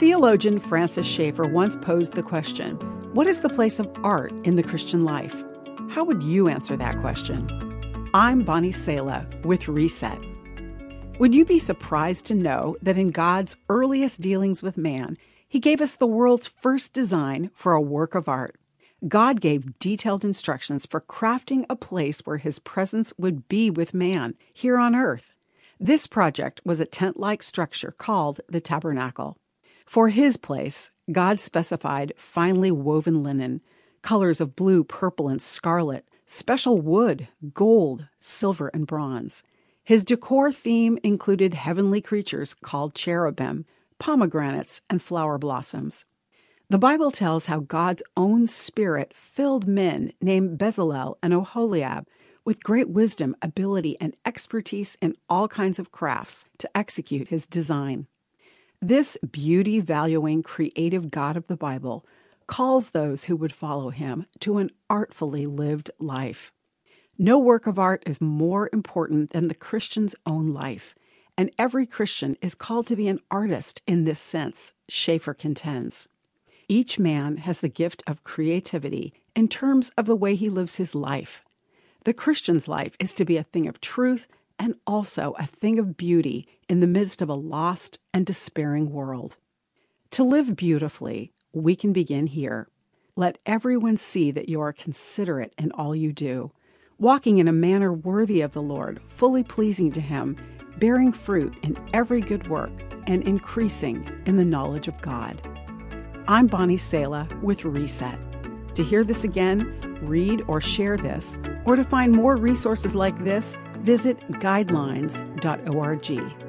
Theologian Francis Schaeffer once posed the question, what is the place of art in the Christian life? How would you answer that question? I'm Bonnie Sala with Reset. Would you be surprised to know that in God's earliest dealings with man, He gave us the world's first design for a work of art? God gave detailed instructions for crafting a place where His presence would be with man here on earth. This project was a tent-like structure called the tabernacle. For His place, God specified finely woven linen, colors of blue, purple, and scarlet, special wood, gold, silver, and bronze. His decor theme included heavenly creatures called cherubim, pomegranates, and flower blossoms. The Bible tells how God's own Spirit filled men named Bezalel and Oholiab with great wisdom, ability, and expertise in all kinds of crafts to execute His design. This beauty-valuing, creative God of the Bible calls those who would follow Him to an artfully lived life. No work of art is more important than the Christian's own life, and every Christian is called to be an artist in this sense, Schaeffer contends. Each man has the gift of creativity in terms of the way he lives his life. The Christian's life is to be a thing of truth and also a thing of beauty in the midst of a lost and despairing world. To live beautifully, we can begin here. Let everyone see that you are considerate in all you do, walking in a manner worthy of the Lord, fully pleasing to Him, bearing fruit in every good work, and increasing in the knowledge of God. I'm Bonnie Sala with Reset. To hear this again, read or share this, or to find more resources like this, visit guidelines.org.